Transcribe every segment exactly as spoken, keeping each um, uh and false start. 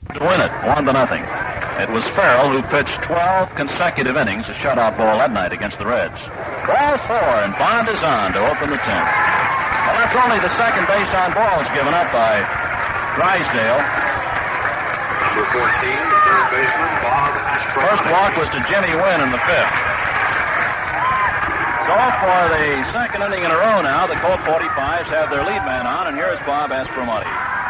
to win it, one to nothing. It was Farrell who pitched twelve consecutive innings, a shutout ball that night against the Reds. Ball four, and Bond is on to open the tenth. Well, that's only the second base on balls given up by Drysdale. Number fourteen, the third baseman, Bob Aspromani. First walk was to Jimmy Wynn in the fifth. So for the second inning in a row now, the Colt forty-fives have their lead man on, and here's Bob Aspromani.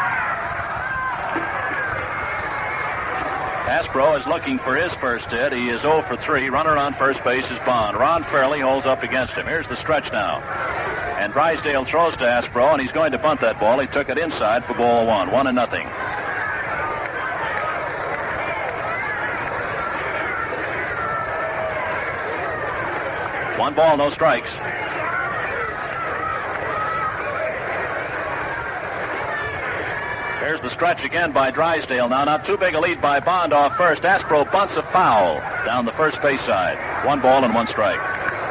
Aspro is looking for his first hit. He is oh for three. Runner on first base is Bond. Ron Fairley holds up against him. Here's the stretch now. And Drysdale throws to Aspro, and he's going to bunt that ball. He took it inside for ball one. One and nothing. One ball, no strikes. Here's the stretch again by Drysdale. Now, not too big a lead by Bond off first. Aspro bunts a foul down the first base side. One ball and one strike.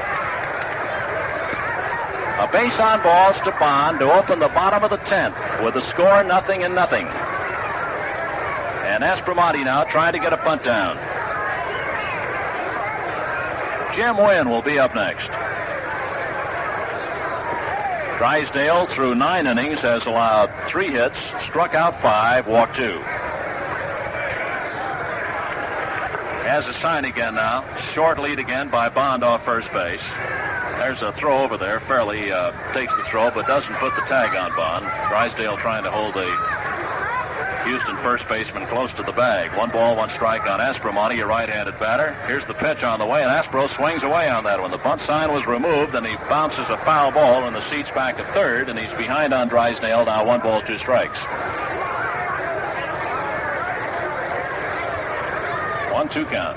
A base on balls to Bond to open the bottom of the tenth with the score nothing and nothing. And Aspromani now trying to get a bunt down. Jim Wynn will be up next. Drysdale, through nine innings, has allowed three hits, struck out five, walked two. Has a sign again now. Short lead again by Bond off first base. There's a throw over there. Fairley uh, takes the throw, but doesn't put the tag on Bond. Drysdale trying to hold the Houston first baseman close to the bag. One ball, one strike on Aspromani, a right-handed batter. Here's the pitch on the way, and Aspro swings away on that one. The bunt sign was removed, and he bounces a foul ball in the seats back at third, and he's behind on Drysdale. Now one ball, two strikes. One, two count.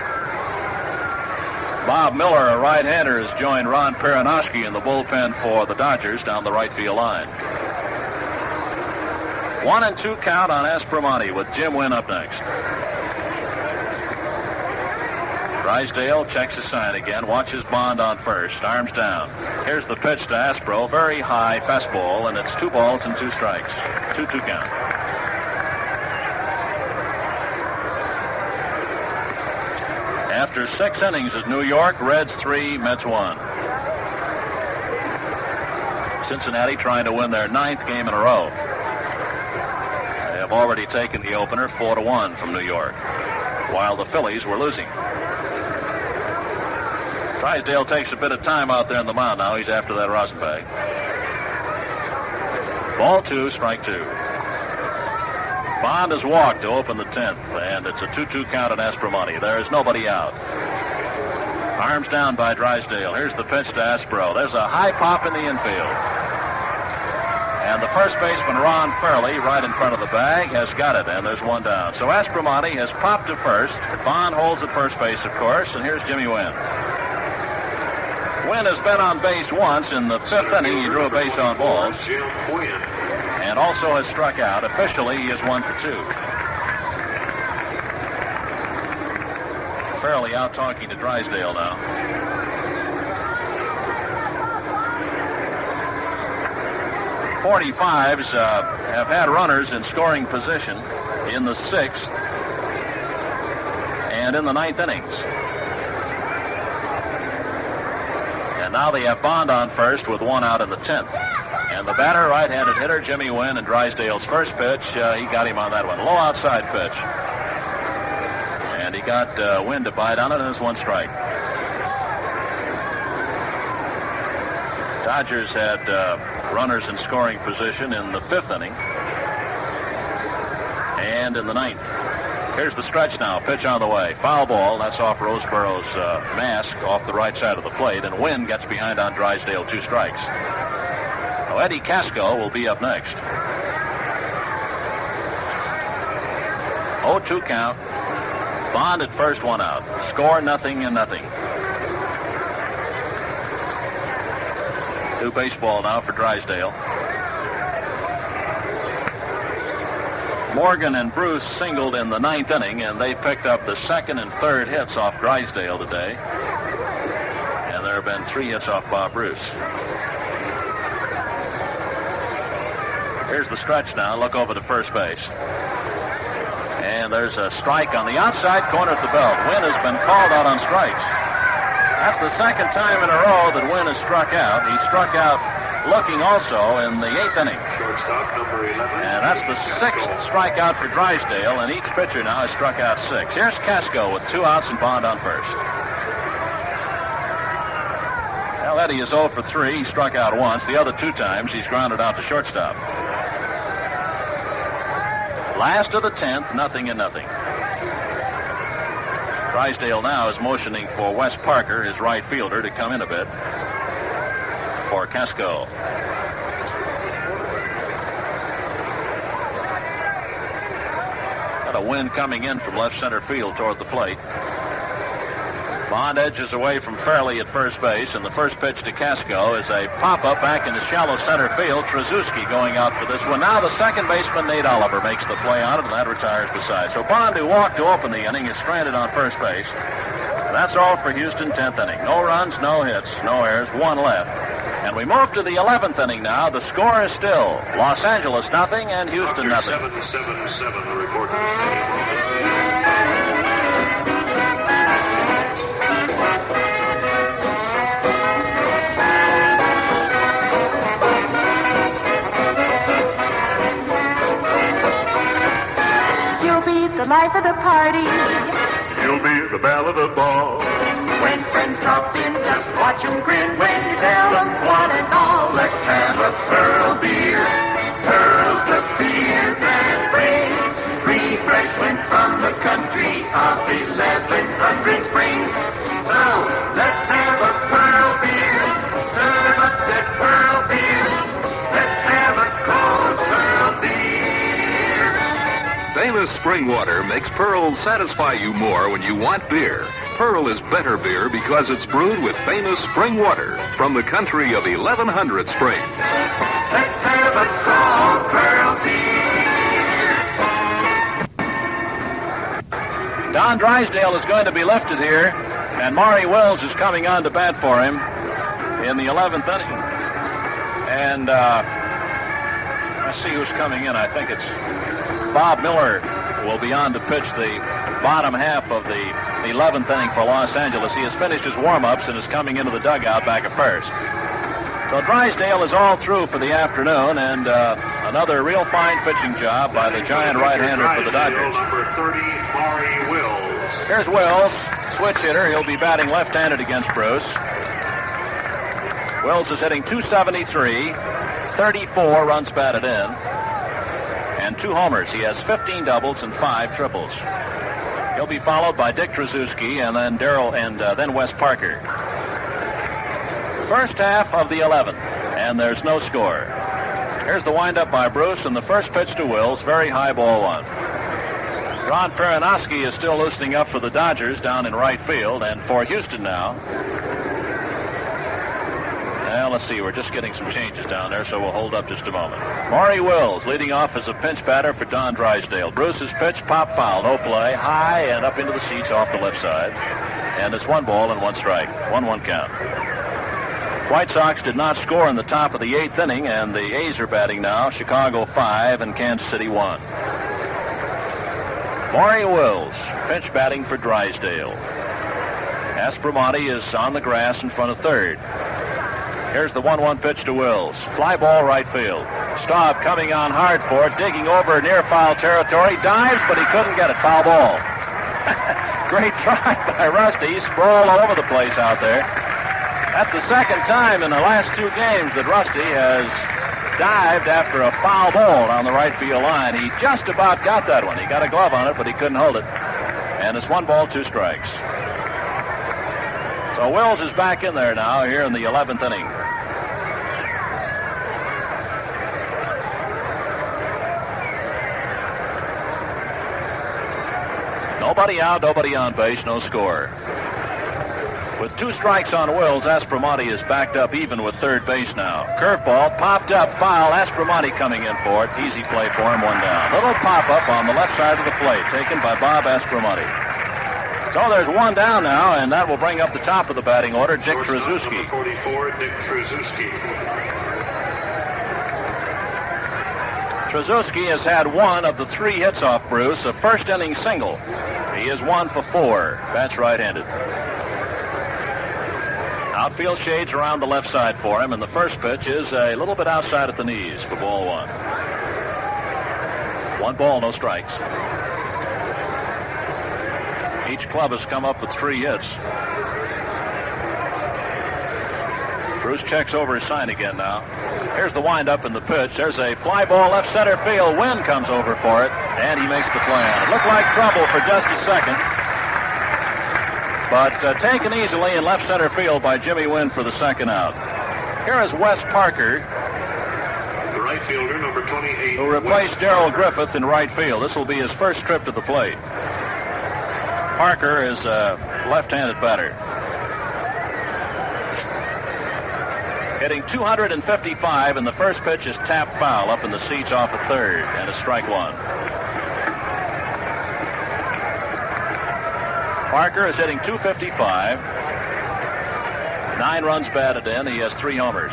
Bob Miller, a right-hander, has joined Ron Perinoski in the bullpen for the Dodgers down the right field line. One and two count on Aspromani with Jim Wynn up next. Drysdale checks his sign again, watches Bond on first, arms down. Here's the pitch to Aspro, very high fastball, and it's two balls and two strikes. two two count. After six innings at New York, Reds three, Mets one. Cincinnati trying to win their ninth game in a row. They have already taken the opener four to one from New York, while the Phillies were losing. Drysdale takes a bit of time out there in the mound now. He's after that Rosenbach. Ball two, strike two. Bond has walked to open the tenth, and it's a two two count on Aspromani. There is nobody out. Arms down by Drysdale. Here's the pitch to Aspro. There's a high pop in the infield. And the first baseman, Ron Fairley, right in front of the bag, has got it, and there's one down. So Aspromani has popped to first. Bond holds at first base, of course, and here's Jimmy Wynn. Wynn has been on base once. In the fifth inning, he drew a base on balls. Jim Wynn. And also has struck out. Officially, he is one for two. Fairley out talking to Drysdale now. forty-fives uh, have had runners in scoring position in the sixth and in the ninth innings. And now they have Bond on first with one out in the tenth. And the batter, right-handed hitter, Jimmy Wynn, and Drysdale's first pitch, uh, he got him on that one. Low outside pitch. And he got uh, Wynn to bite on it, and it's one strike. Dodgers had uh, runners in scoring position in the fifth inning and in the ninth. Here's the stretch now. Pitch on the way. Foul ball. That's off Roseborough's uh, mask off the right side of the plate, and Wynn gets behind on Drysdale, two strikes. Now, Eddie Casco will be up next. oh two count. Bond at first, one out. Score nothing and nothing. New baseball now for Drysdale. Morgan and Bruce singled in the ninth inning, and they picked up the second and third hits off Drysdale today. And there have been three hits off Bob Bruce. Here's the stretch now. Look over to first base. And there's a strike on the outside corner at the belt. Wynn has been called out on strikes. That's the second time in a row that Wynn has struck out. He struck out looking also in the eighth inning. Shortstop number eleven. And that's the sixth strikeout for Drysdale, and each pitcher now has struck out six. Here's Casco with two outs and Bond on first. Well, Eddie is oh for three. He struck out once. The other two times he's grounded out to shortstop. Last of the tenth, nothing and nothing. Drysdale now is motioning for Wes Parker, his right fielder, to come in a bit for Casco. Got a wind coming in from left center field toward the plate. Bond edges away from Fairley at first base, and the first pitch to Casco is a pop-up back into shallow center field. Trzaskowski going out for this one. Now the second baseman, Nate Oliver, makes the play on it, and that retires the side. So Bond, who walked to open the inning, is stranded on first base. That's all for Houston, tenth inning. No runs, no hits, no errors, one left. And we move to the eleventh inning now. The score is still Los Angeles nothing and Houston nothing. seven seven seven, the report. You'll be the life of the party. You'll be the belle of the ball. When friends drop in, just watch them grin. When you tell them one and all, let's have a Pearl beer. Pearl's the beer that brings refreshment from the country of eleven hundred Springs. So, let's have a Pearl beer. Serve up that Pearl beer. Let's have a cold Pearl beer. Famous spring water makes Pearl satisfy you more when you want beer. Pearl is better beer because it's brewed with famous spring water from the country of eleven hundred Springs. Let's have a cold Pearl beer. Don Drysdale is going to be lifted here, and Maury Wills is coming on to bat for him in the eleventh inning. And uh, let's see who's coming in. I think it's Bob Miller will be on to pitch the bottom half of the eleventh inning for Los Angeles. He has finished his warm-ups and is coming into the dugout back at first. So Drysdale is all through for the afternoon, and uh, another real fine pitching job by the giant right-hander for the Dodgers. Number thirty, Maury Wills. Here's Wills, switch hitter. He'll be batting left-handed against Bruce. Wills is hitting two seventy-three, thirty-four runs batted in, and two homers. He has fifteen doubles and five triples. He'll be followed by Dick Trzaskowski and then Darrell and uh, then Wes Parker. First half of the eleventh, and there's no score. Here's the windup by Bruce, and the first pitch to Wills, very high ball one. Ron Peronowski is still loosening up for the Dodgers down in right field, and for Houston now. Well, let's see, we're just getting some changes down there, so we'll hold up just a moment. Maury Wills leading off as a pinch batter for Don Drysdale. Bruce's pitch, pop foul, no play, high and up into the seats off the left side. And it's one ball and one strike, one one count. White Sox did not score in the top of the eighth inning, and the A's are batting now. Chicago five and Kansas City one. Maury Wills, pinch batting for Drysdale. Aspromonte is on the grass in front of third. Here's the one one pitch to Wills. Fly ball right field. Staub coming on hard for it, digging over near foul territory. Dives, but he couldn't get it. Foul ball. Great try by Rusty. Sprawled all over the place out there. That's the second time in the last two games that Rusty has dived after a foul ball down the right field line. He just about got that one. He got a glove on it, but he couldn't hold it. And it's one ball, two strikes. So Wills is back in there now here in the eleventh inning. Nobody out, nobody on base, no score. With two strikes on Wills, Aspromonte is backed up even with third base now. Curveball popped up, foul. Aspromonte coming in for it. Easy play for him, one down. Little pop-up on the left side of the plate, taken by Bob Aspromonte. So there's one down now, and that will bring up the top of the batting order, Dick Trzaskowski. forty-four, Dick Trzaskowski. Trzaskowski has had one of the three hits off Bruce, a first inning single. He is one for four. Bats right-handed. Outfield shades around the left side for him, and the first pitch is a little bit outside at the knees for ball one. One ball, no strikes. Each club has come up with three hits. Bruce checks over his sign again now. Here's the windup and the pitch. There's a fly ball left center field. Wynn comes over for it, and he makes the play on it. Looked like trouble for just a second, but uh, taken easily in left center field by Jimmy Wynn for the second out. Here is Wes Parker, The right fielder, number twenty-eight. who replaced Darrell Griffith in right field. This will be his first trip to the plate. Parker is a left-handed batter. Hitting two hundred fifty-five, and the first pitch is tapped foul up in the seats off a third, and a strike one. Parker is hitting two fifty-five. Nine runs batted in. He has three homers.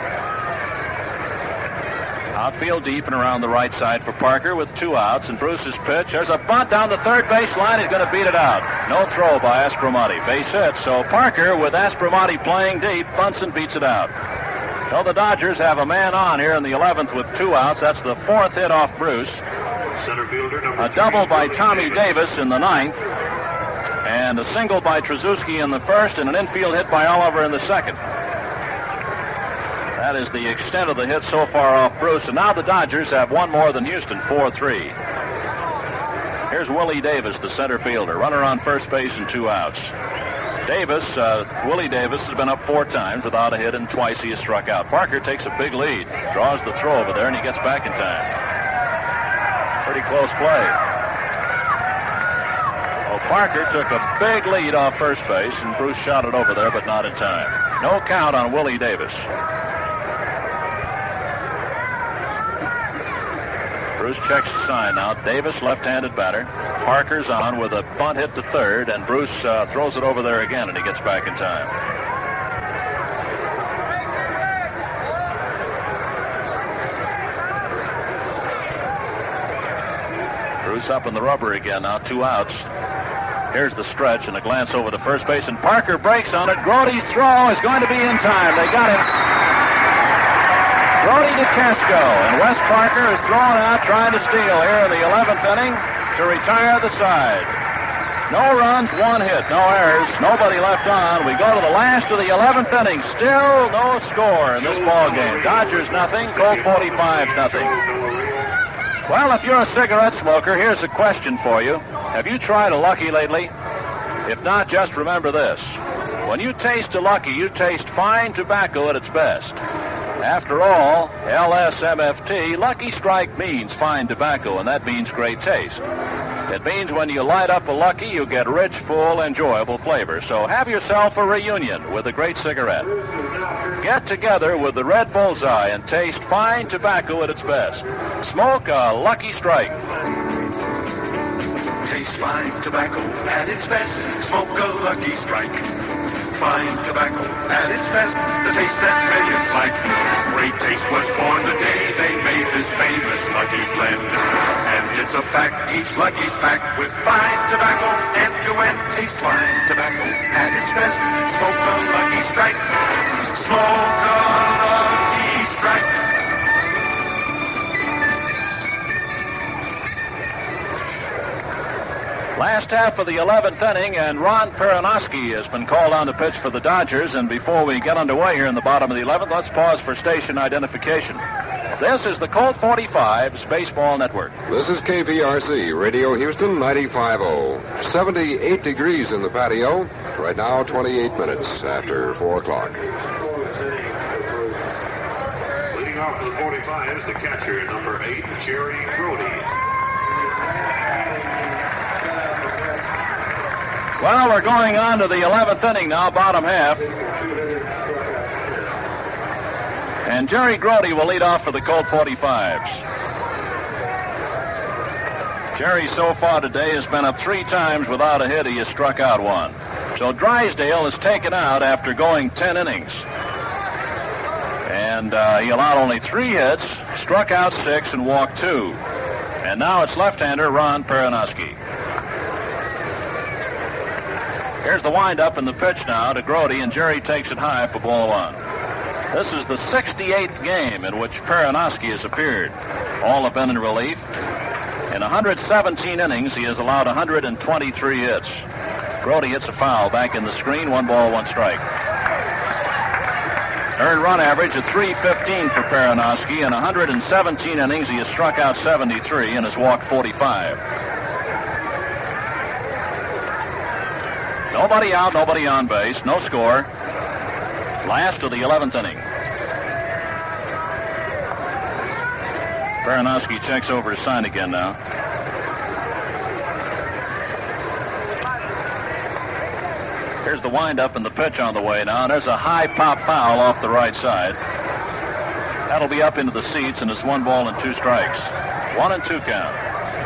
Outfield deep and around the right side for Parker with two outs, and Bruce's pitch. There's a bunt down the third base line. He's going to beat it out. No throw by Aspromonte. Base hit. So Parker, with Aspromonte playing deep, bunts and beats it out. So the Dodgers have a man on here in the eleventh with two outs. That's the fourth hit off Bruce. Center fielder, number A double by three, Tommy Davis in the ninth, and a single by Trzaskowski in the first, and an infield hit by Oliver in the second. That is the extent of the hit so far off Bruce, and now the Dodgers have one more than Houston, four three. Here's Willie Davis, the center fielder, runner on first base and two outs. Davis, uh, Willie Davis has been up four times without a hit, and twice he has struck out. Parker takes a big lead, draws the throw over there, and he gets back in time. Pretty close play. Well, Parker took a big lead off first base, and Bruce shot it over there, but not in time. No count on Willie Davis. Bruce checks the sign now. Davis, left-handed batter. Parker's on with a bunt hit to third, and Bruce uh, throws it over there again, and he gets back in time. Bruce up in the rubber again now, two outs. Here's the stretch and a glance over to first base, and Parker breaks on it. Grote's throw is going to be in time. They got him. Grote to Casco, and Wes Parker is thrown out trying to steal here in the eleventh inning to retire the side. No runs, one hit, no errors, nobody left on. We go to the last of the eleventh inning. Still no score in this ball game. Dodgers nothing, Colt forty-five nothing. Well, if you're a cigarette smoker, here's a question for you. Have you tried a Lucky lately? If not, just remember this. When you taste a Lucky, you taste fine tobacco at its best. After all, L S M F T, Lucky Strike means fine tobacco, and that means great taste. It means when you light up a Lucky, you get rich, full, enjoyable flavor. So have yourself a reunion with a great cigarette. Get together with the Red Bullseye and taste fine tobacco at its best. Smoke a Lucky Strike. Taste fine tobacco at its best. Smoke a Lucky Strike. Fine tobacco at its best, the taste that millions like. Great Taste was born the day they made this famous Lucky blend. And it's a fact, each Lucky's packed with fine tobacco, end to end. Taste fine tobacco at its best. Smoke a Lucky Strike. Smoke a Lucky Strike. Last half of the eleventh inning, and Ron Peronoski has been called on to pitch for the Dodgers. And before we get underway here in the bottom of the eleventh, let's pause for station identification. This is the Colt forty-five's Baseball Network. This is K P R C, Radio Houston ninety-five oh. seventy-eight degrees in the patio. Right now, twenty-eight minutes after four o'clock. Leading off for the forty-five is the catcher, number eight, Jerry Grote. Well, we're going on to the eleventh inning now, bottom half. And Jerry Grote will lead off for the Colt forty-fives. Jerry so far today has been up three times without a hit. He has struck out one. So Drysdale is taken out after going ten innings. And uh, he allowed only three hits, struck out six and walked two. And now it's left-hander Ron Perinoski. Here's the windup and the pitch now to Grote, and Jerry takes it high for ball one. This is the sixty-eighth game in which Perinoski has appeared. All have been in relief. In one hundred seventeen innings, he has allowed one hundred twenty-three hits. Grote hits a foul back in the screen. One ball, one strike. Earned run average of three fifteen for Perinoski. In one hundred seventeen innings, he has struck out seventy-three and has walked forty-five. Nobody out, nobody on base, no score. Last of the eleventh inning. Perinoski checks over his sign again now. Here's the windup and the pitch on the way now. And there's a high pop foul off the right side. That'll be up into the seats, and it's one ball and two strikes. One and two count.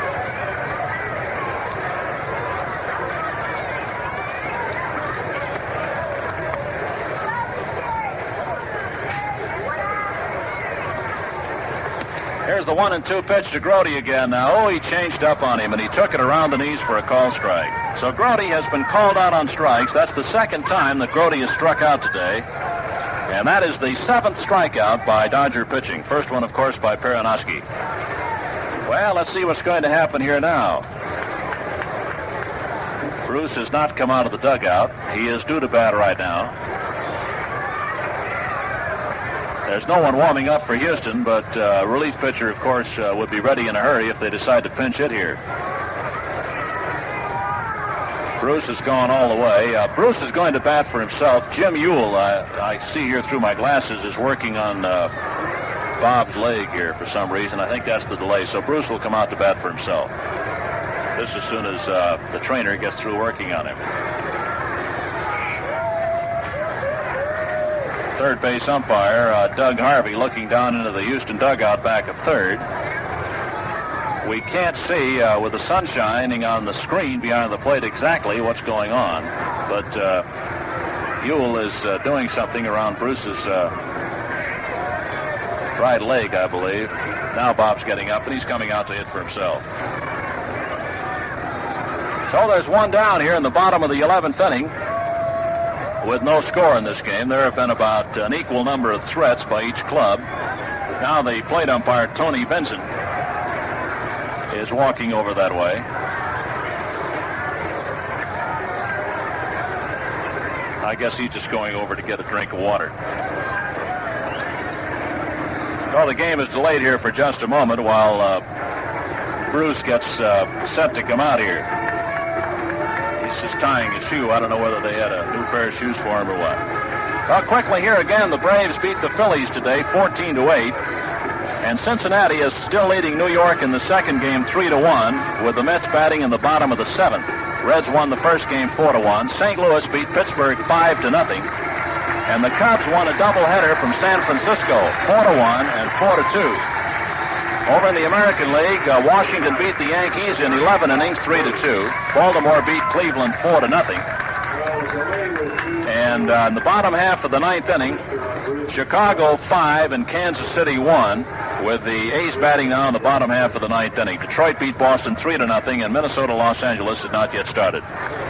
Here's the one and two pitch to Grote again now. Oh, he changed up on him, and he took it around the knees for a call strike. So Grote has been called out on strikes. That's the second time that Grote has struck out today. And that is the seventh strikeout by Dodger pitching. First one, of course, by Perinoski. Well, let's see what's going to happen here now. Bruce has not come out of the dugout. He is due to bat right now. There's no one warming up for Houston, but uh, relief pitcher, of course, uh, would be ready in a hurry if they decide to pinch hit here. Bruce has gone all the way. Uh, Bruce is going to bat for himself. Jim Ewell, I, I see here through my glasses, is working on uh, Bob's leg here for some reason. I think that's the delay. So Bruce will come out to bat for himself. This as soon as uh, the trainer gets through working on him. Third base umpire, uh, Doug Harvey, looking down into the Houston dugout back of third. We can't see uh, with the sun shining on the screen behind the plate exactly what's going on, but uh, Ewell is uh, doing something around Bruce's uh, right leg, I believe. Now Bob's getting up, and he's coming out to hit for himself. So there's one down here in the bottom of the eleventh inning. With no score in this game, there have been about an equal number of threats by each club. Now the plate umpire, Tony Vincent, is walking over that way. I guess he's just going over to get a drink of water. Well, the game is delayed here for just a moment while uh, Bruce gets uh, set to come out here. He's just tying his shoe. I don't know whether they had a new pair of shoes for him or what. Well, quickly here again, the Braves beat the Phillies today, fourteen to eight. And Cincinnati is still leading New York in the second game, three to one, with the Mets batting in the bottom of the seventh. Reds won the first game, four to one. Saint Louis beat Pittsburgh five to nothing. And the Cubs won a doubleheader from San Francisco, four to one and four to two. Over in the American League, uh, Washington beat the Yankees in eleven innings, three to two. Baltimore beat Cleveland four to nothing. And uh, in the bottom half of the ninth inning, Chicago five and Kansas City one, with the A's batting now in the bottom half of the ninth inning. Detroit beat Boston three to nothing, and Minnesota Los Angeles has not yet started.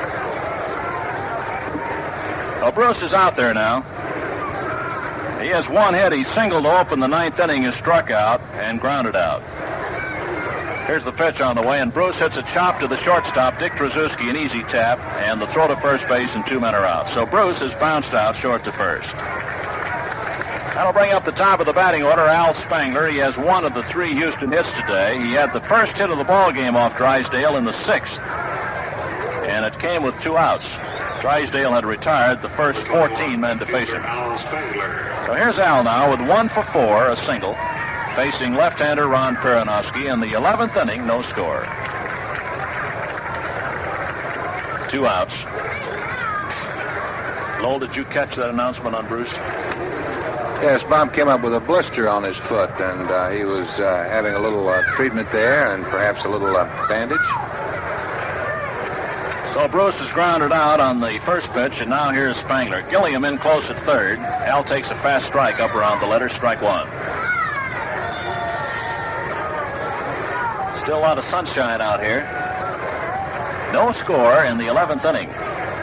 Well, Bruce is out there now. He has one hit. He singled to open the ninth inning, is struck out and grounded out. Here's the pitch on the way, and Bruce hits a chop to the shortstop, Dick Tracewski, an easy tap, and the throw to first base, and two men are out. So Bruce has bounced out short to first. That'll bring up the top of the batting order, Al Spangler. He has one of the three Houston hits today. He had the first hit of the ball game off Drysdale in the sixth, and it came with two outs. Drysdale had retired the first fourteen men to face him. So here's Al now with one for four, a single, facing left-hander Ron Perinoski in the eleventh inning, no score. Two outs. Lowell, did you catch that announcement on Bruce? Yes, Bob came up with a blister on his foot, and uh, he was uh, having a little uh, treatment there and perhaps a little uh, bandage. So Bruce is grounded out on the first pitch, and now here's Spangler. Gilliam in close at third. Al takes a fast strike up around the letter, strike one. Still a lot of sunshine out here. No score in the eleventh inning.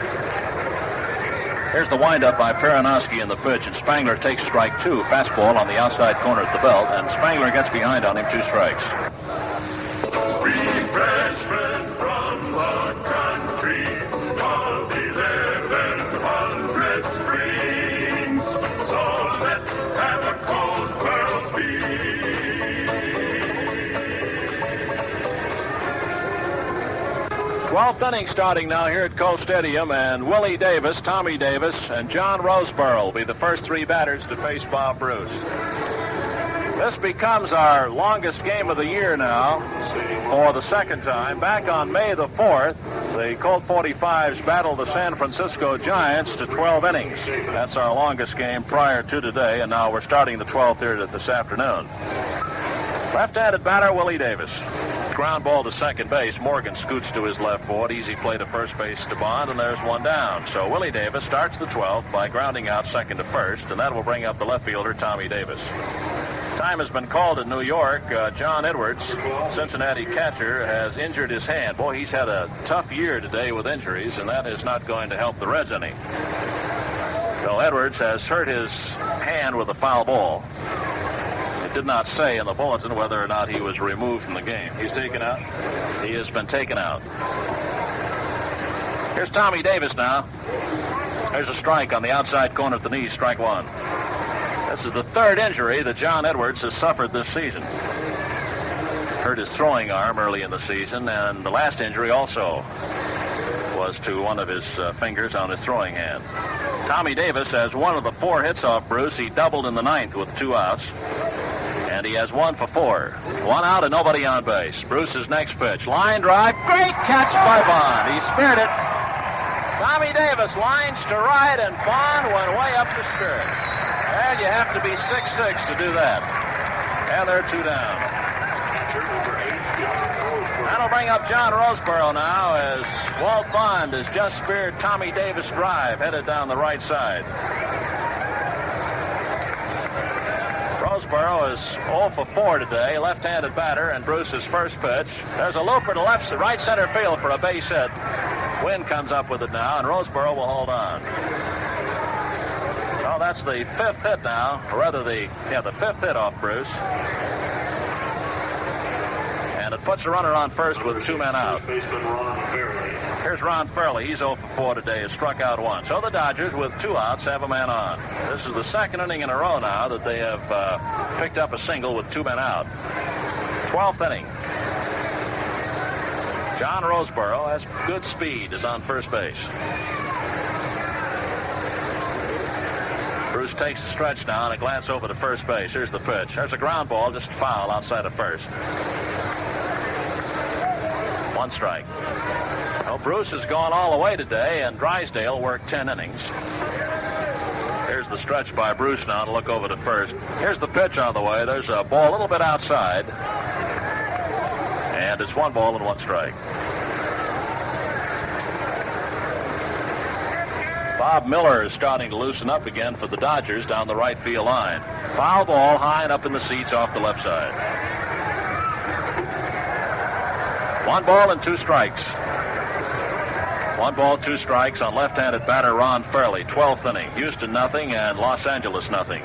Here's the windup by Peronowski in the pitch, and Spangler takes strike two. Fastball on the outside corner at the belt, and Spangler gets behind on him, two strikes. Refreshment from the country of eleven hundred springs. So let's have a cold Pearl beer. twelfth inning starting now here at Cole Stadium, and Willie Davis, Tommy Davis, and John Roseboro will be the first three batters to face Bob Bruce. This becomes our longest game of the year now for the second time. Back on May the fourth, the Colt forty-fives battled the San Francisco Giants to twelve innings. That's our longest game prior to today, and now we're starting the twelfth here this afternoon. Left-handed batter, Willie Davis. Ground ball to second base. Morgan scoots to his left foot. Easy play to first base to Bond, and there's one down. So Willie Davis starts the twelfth by grounding out second to first, and that will bring up the left fielder, Tommy Davis. Time has been called in New York. Uh, John Edwards, Cincinnati catcher, has injured his hand. Boy, he's had a tough year today with injuries, and that is not going to help the Reds any. So Edwards has hurt his hand with a foul ball. It did not say in the bulletin whether or not he was removed from the game. He's taken out. He has been taken out. Here's Tommy Davis now. There's a strike on the outside corner of the knee, strike one. This is the third injury that John Edwards has suffered this season. Hurt his throwing arm early in the season, and the last injury also was to one of his uh, fingers on his throwing hand. Tommy Davis has one of the four hits off Bruce. He doubled in the ninth with two outs, and he has one for four. One out and nobody on base. Bruce's next pitch. Line drive. Great catch by Bond. He speared it. Tommy Davis lines to right, and Bond went way up the skirt. And you have to be six six to do that. And they're two down. That'll bring up John Roseboro now as Walt Bond has just speared Tommy Davis' drive, headed down the right side. Roseboro is oh for four today, left-handed batter, and Bruce's first pitch. There's a looper to left, right center field for a base hit. Wynn comes up with it now, and Roseboro will hold on. Well, that's the fifth hit now, or rather the, yeah, the fifth hit off Bruce. And it puts a runner on first with two men out. Here's Ron Fairley. He's oh for four today. Has struck out one. So the Dodgers, with two outs, have a man on. This is the second inning in a row now that they have uh, picked up a single with two men out. twelfth inning. John Roseboro has good speed, is on first base. Bruce takes the stretch now and a glance over to first base. Here's the pitch. There's a ground ball, just foul outside of first. One strike. Well, Bruce has gone all the way today, and Drysdale worked ten innings. Here's the stretch by Bruce now to look over to first. Here's the pitch on the way. There's a ball a little bit outside. And it's one ball and one strike. Bob Miller is starting to loosen up again for the Dodgers down the right field line. Foul ball high and up in the seats off the left side. One ball and two strikes. One ball, two strikes on left-handed batter Ron Fairley. twelfth inning. Houston nothing and Los Angeles nothing.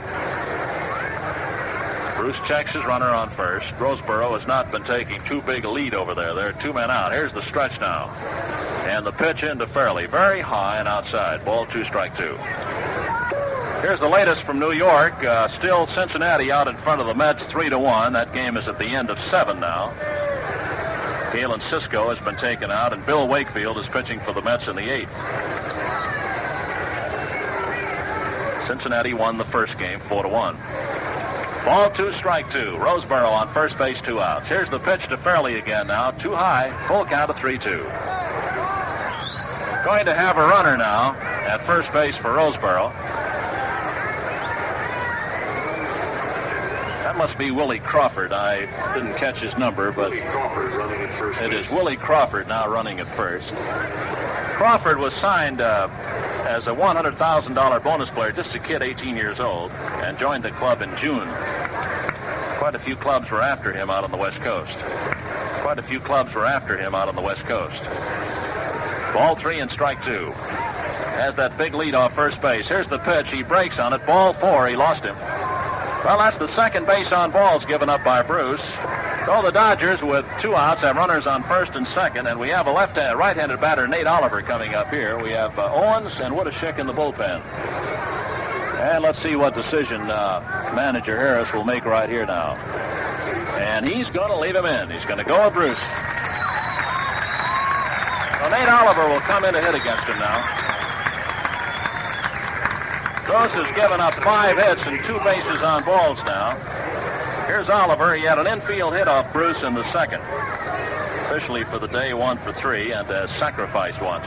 Bruce checks his runner on first. Roseboro has not been taking too big a lead over there. There are two men out. Here's the stretch now. And the pitch into Fairley. Very high and outside. Ball two, strike two. Here's the latest from New York. Uh, still Cincinnati out in front of the Mets three to one. That game is at the end of seven now. Galen Cisco has been taken out, and Bill Wakefield is pitching for the Mets in the eighth. Cincinnati won the first game four to one. Ball two, strike two. Roseboro on first base, two outs. Here's the pitch to Fairley again now. Too high. Full count of three two. Going to have a runner now at first base for Roseboro. That must be Willie Crawford. I didn't catch his number, but it is Willie Crawford now running at first. Crawford was signed uh, as a one hundred thousand dollars bonus player, just a kid, eighteen years old, and joined the club in June. Quite a few clubs were after him out on the West Coast. Quite a few clubs were after him out on the West Coast. Ball three and strike two. Has that big lead off first base. Here's the pitch. He breaks on it. Ball four. He lost him. Well, that's the second base on balls given up by Bruce. So the Dodgers, with two outs, have runners on first and second, and we have a left-hand, right-handed batter, Nate Oliver, coming up here. We have uh, Owens and Woodashick in the bullpen. And let's see what decision uh, manager Harris will make right here now. And he's going to leave him in. He's going to go with Bruce. So Nate Oliver will come in to hit against him now. Bruce has given up five hits and two bases on balls now. Here's Oliver. He had an infield hit off Bruce in the second. Officially for the day, one for three, and has sacrificed once.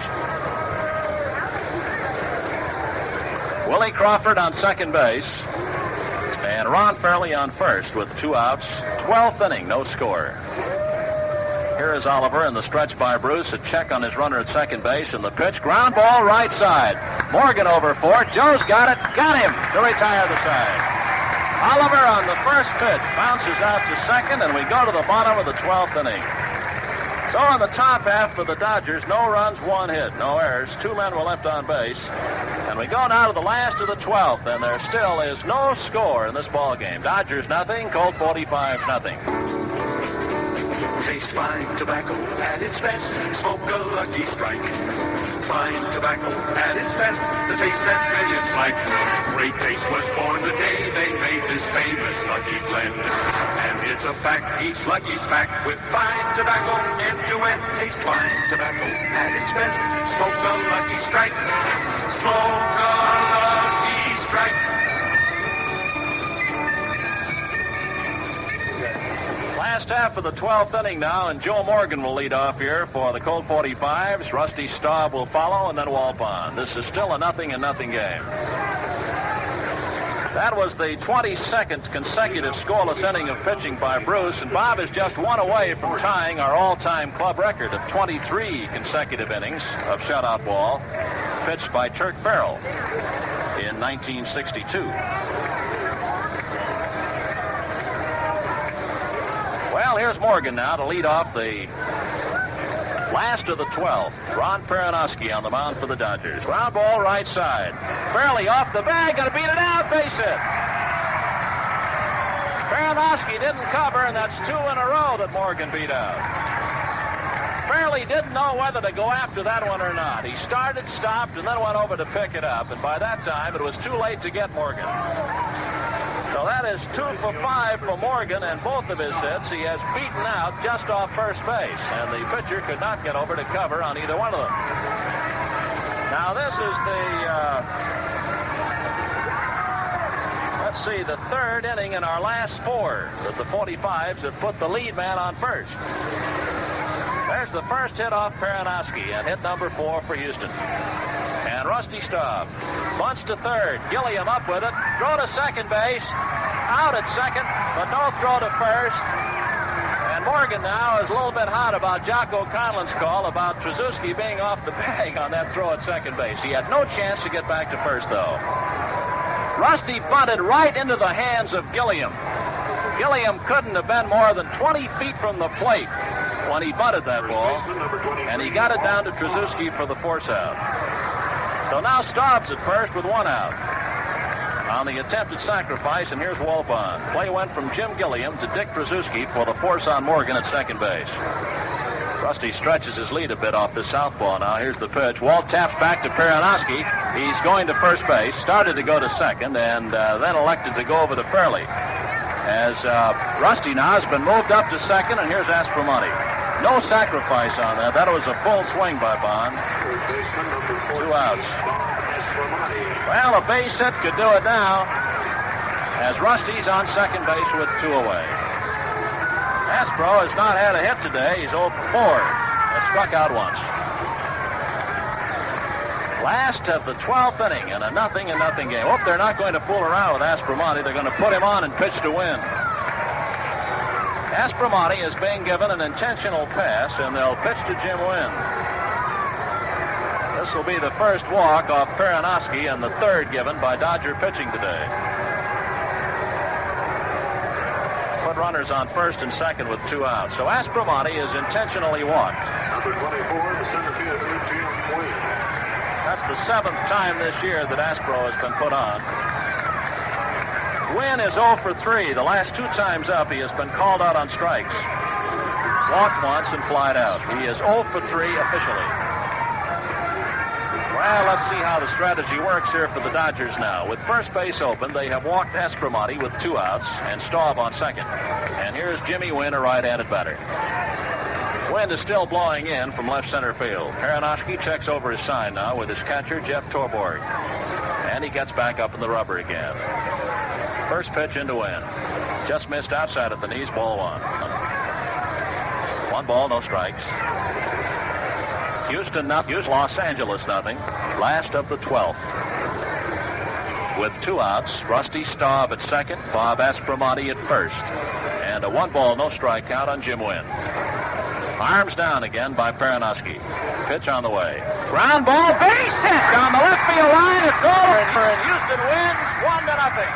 Willie Crawford on second base. And Ron Fairley on first with two outs. twelfth inning, no score. Here is Oliver in the stretch by Bruce. A check on his runner at second base, and the pitch. Ground ball right side. Morgan over for it. Joe's got it. Got him to retire the side. Oliver on the first pitch bounces out to second, and we go to the bottom of the twelfth inning. So in the top half for the Dodgers, no runs, one hit, no errors. Two men were left on base. And we go now to the last of the twelfth, and there still is no score in this ball game. Dodgers nothing, Colt forty-five nothing. Taste fine tobacco at its best. Smoke a Lucky Strike. Fine tobacco at its best. The taste that millions like. Great Taste was born the day they made this famous Lucky Blend. And it's a fact, each Lucky's packed with fine tobacco. End to end, taste fine tobacco at its best. Smoke a Lucky Strike. Smoke a Lucky Strike. Last half of the twelfth inning now, and Joe Morgan will lead off here for the Colt forty-fives. Rusty Staub will follow, and then Walt Bond. This is still a nothing and nothing game. That was the twenty-second consecutive scoreless inning of pitching by Bruce, and Bob is just one away from tying our all-time club record of twenty-three consecutive innings of shutout ball pitched by Turk Farrell in nineteen sixty-two. Well, here's Morgan now to lead off the last of the twelfth. Ron Peronowski on the mound for the Dodgers. Ground ball right side. Fairley off the bag, gonna beat it out, base hit. Peronowski didn't cover, and that's two in a row that Morgan beat out. Fairley didn't know whether to go after that one or not. He started, stopped, and then went over to pick it up, and by that time it was too late to get Morgan. So that is two for five for Morgan, and both of his hits he has beaten out just off first base, and the pitcher could not get over to cover on either one of them. Now this is the, uh, let's see, the third inning in our last four that the forty-fives have put the lead man on first. There's the first hit off Peronowski, and hit number four for Houston. And Rusty Staub bunts to third. Gilliam up with it. Throw to second base. Out at second, but no throw to first. And Morgan now is a little bit hot about Jocko Conlon's call about Trzaskowski being off the bag on that throw at second base. He had no chance to get back to first, though. Rusty bunted right into the hands of Gilliam. Gilliam couldn't have been more than twenty feet from the plate when he bunted that ball, and he got it down to Trzaskowski for the force out. So now Staub's at first with one out on the attempted sacrifice, and here's Walt Bond. Play went from Jim Gilliam to Dick Trzaskowski for the force on Morgan at second base. Rusty stretches his lead a bit off this southpaw now. Here's the pitch. Walt taps back to Peronowski. He's going to first base, started to go to second, and uh, then elected to go over to Fairley. As uh, Rusty now has been moved up to second, and here's Aspromonte. No sacrifice on that. That was a full swing by Bond. Two outs. Well, a base hit could do it now, as Rusty's on second base with two away. Aspro has not had a hit today. He's oh for four. Has struck out once. Last of the twelfth inning in a nothing and nothing game. Oh, they're not going to fool around with Aspromonte. They're going to put him on and pitch to win. Aspromonte is being given an intentional pass, and they'll pitch to Jim Wynn. This will be the first walk off Peronowski and the third given by Dodger pitching today. Put put runners on first and second with two outs. So Aspromonte is intentionally walked. Number twenty-four, the center field infield, Queen. That's the seventh time this year that Aspro has been put on. Wynn is oh for three. The last two times up, he has been called out on strikes. Walked once and flied out. He is oh for three officially. Well, let's see how the strategy works here for the Dodgers now. With first base open, they have walked Aspromonte with two outs and Staub on second. And here's Jimmy Wynn, a right-handed batter. Wind is still blowing in from left center field. Perinoski checks over his sign now with his catcher, Jeff Torborg. And he gets back up in the rubber again. First pitch into Wynn. Just missed outside at the knees, ball one. One ball, no strikes. Houston, not Houston, Los Angeles, nothing. Last of the twelfth. With two outs, Rusty Staub at second, Bob Aspromonte at first. And a one ball, no strike count on Jim Wynn. Arms down again by Perinoski. Pitch on the way. Ground ball, base hit down the left field line. It's over, and Houston wins one to nothing.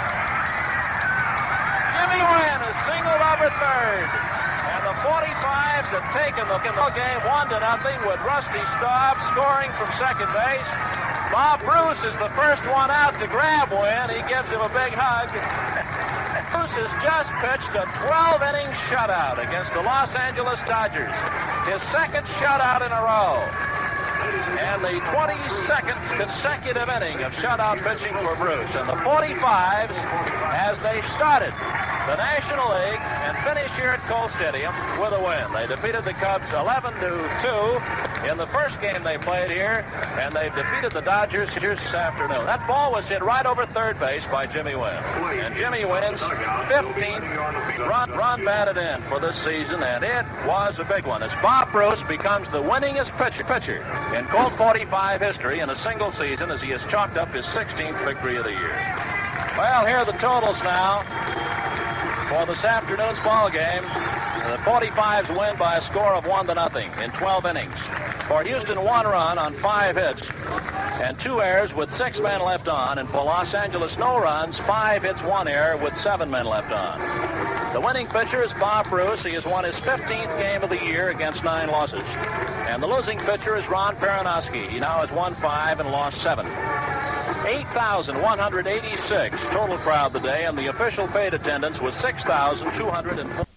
Jimmy Wynn is singled over third. And the forty-fives have taken the game one to nothing with Rusty Staub scoring from second base. Bob Bruce is the first one out to grab Wynn. He gives him a big hug. Bruce has just pitched a twelve-inning shutout against the Los Angeles Dodgers. His second shutout in a row. And the twenty-second consecutive inning of shutout pitching for Bruce. And the forty-fives, as they started the National League and finished here at Cole Stadium with a win. They defeated the Cubs eleven to two in the first game they played here, and they've defeated the Dodgers here this afternoon. That ball was hit right over third base by Jimmy Wynn. And Jimmy Wynn's fifteenth run, run batted in for this season, and it was a big one as Bob Bruce becomes the winningest pitcher, pitcher in Colt forty-five history in a single season as he has chalked up his sixteenth victory of the year. Well, here are the totals now for this afternoon's ball game. The forty-fives win by a score of one to nothing in twelve innings. For Houston, one run on five hits and two errors with six men left on. And for Los Angeles, no runs, five hits, one error with seven men left on. The winning pitcher is Bob Bruce. He has won his fifteenth game of the year against nine losses. And the losing pitcher is Ron Perinoski. He now has won five and lost seven. eight thousand one hundred eighty-six total crowd today, and the official paid attendance was six thousand two hundred four.